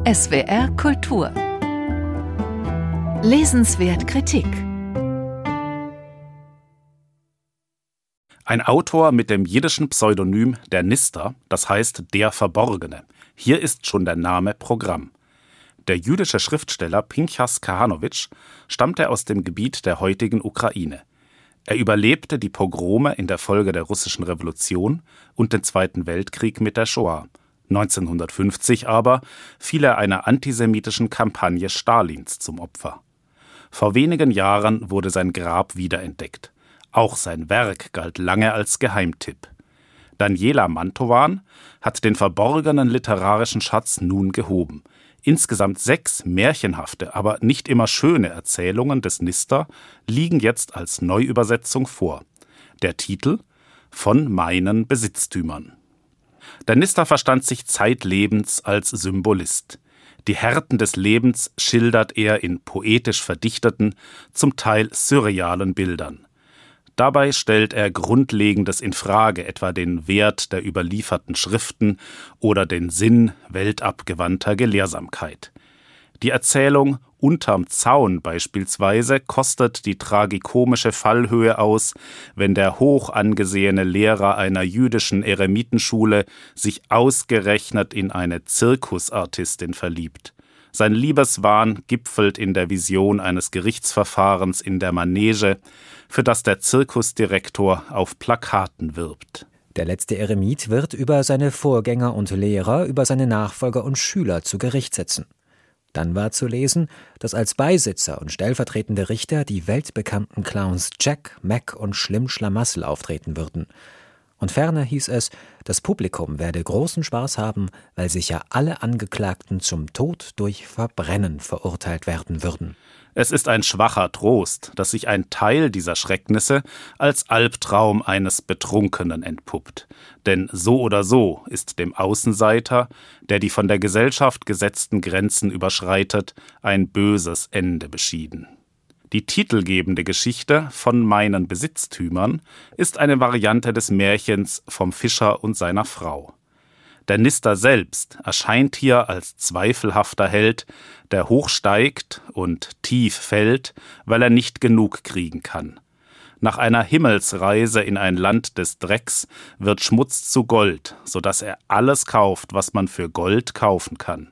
SWR Kultur. Lesenswert Kritik. Ein Autor mit dem jiddischen Pseudonym der Nister, das heißt der Verborgene. Hier ist schon der Name Programm. Der jüdische Schriftsteller Pinchas Kahanowitsch stammte aus dem Gebiet der heutigen Ukraine. Er überlebte die Pogrome in der Folge der russischen Revolution und den Zweiten Weltkrieg mit der Shoah. 1950 aber fiel er einer antisemitischen Kampagne Stalins zum Opfer. Vor wenigen Jahren wurde sein Grab wiederentdeckt. Auch sein Werk galt lange als Geheimtipp. Daniela Mantowan hat den verborgenen literarischen Schatz nun gehoben. Insgesamt 6 märchenhafte, aber nicht immer schöne Erzählungen des Nister liegen jetzt als Neuübersetzung vor. Der Titel: Von meinen Besitztümern. Der Nister verstand sich zeitlebens als Symbolist. Die Härten des Lebens schildert er in poetisch verdichteten, zum Teil surrealen Bildern. Dabei stellt er Grundlegendes in Frage, etwa den Wert der überlieferten Schriften oder den Sinn weltabgewandter Gelehrsamkeit. Die Erzählung Unterm Zaun beispielsweise kostet die tragikomische Fallhöhe aus, wenn der hoch angesehene Lehrer einer jüdischen Eremitenschule sich ausgerechnet in eine Zirkusartistin verliebt. Sein Liebeswahn gipfelt in der Vision eines Gerichtsverfahrens in der Manege, für das der Zirkusdirektor auf Plakaten wirbt. Der letzte Eremit wird über seine Vorgänger und Lehrer, über seine Nachfolger und Schüler zu Gericht sitzen. Dann war zu lesen, dass als Beisitzer und stellvertretende Richter die weltbekannten Clowns Jack, Mac und Schlimm Schlamassel auftreten würden. Und ferner hieß es, das Publikum werde großen Spaß haben, weil sicher alle Angeklagten zum Tod durch Verbrennen verurteilt werden würden. Es ist ein schwacher Trost, dass sich ein Teil dieser Schrecknisse als Albtraum eines Betrunkenen entpuppt. Denn so oder so ist dem Außenseiter, der die von der Gesellschaft gesetzten Grenzen überschreitet, ein böses Ende beschieden. Die titelgebende Geschichte Von meinen Besitztümern ist eine Variante des Märchens vom Fischer und seiner Frau. Der Nister selbst erscheint hier als zweifelhafter Held, der hochsteigt und tief fällt, weil er nicht genug kriegen kann. Nach einer Himmelsreise in ein Land des Drecks wird Schmutz zu Gold, sodass er alles kauft, was man für Gold kaufen kann.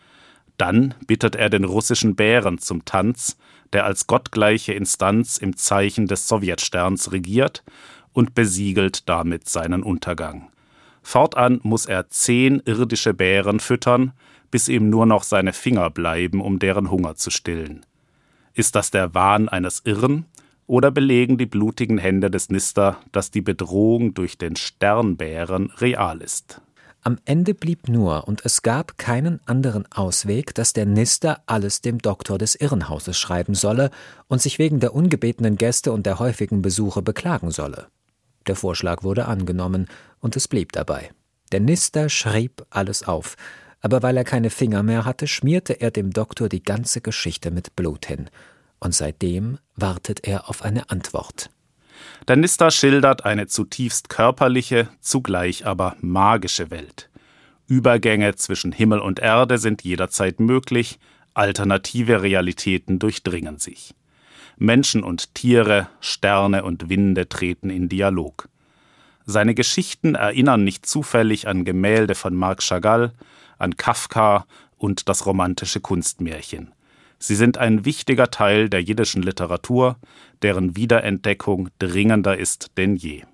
Dann bittet er den russischen Bären zum Tanz, der als gottgleiche Instanz im Zeichen des Sowjetsterns regiert und besiegelt damit seinen Untergang. Fortan muss er 10 irdische Bären füttern, bis ihm nur noch seine Finger bleiben, um deren Hunger zu stillen. Ist das der Wahn eines Irren, oder belegen die blutigen Hände des Nister, dass die Bedrohung durch den Sternbären real ist? Am Ende blieb nur, und es gab keinen anderen Ausweg, dass der Nister alles dem Doktor des Irrenhauses schreiben solle und sich wegen der ungebetenen Gäste und der häufigen Besuche beklagen solle. Der Vorschlag wurde angenommen, und es blieb dabei. Der Nister schrieb alles auf, aber weil er keine Finger mehr hatte, schmierte er dem Doktor die ganze Geschichte mit Blut hin. Und seitdem wartet er auf eine Antwort. Der Nister schildert eine zutiefst körperliche, zugleich aber magische Welt. Übergänge zwischen Himmel und Erde sind jederzeit möglich, alternative Realitäten durchdringen sich. Menschen und Tiere, Sterne und Winde treten in Dialog. Seine Geschichten erinnern nicht zufällig an Gemälde von Marc Chagall, an Kafka und das romantische Kunstmärchen. Sie sind ein wichtiger Teil der jiddischen Literatur, deren Wiederentdeckung dringender ist denn je.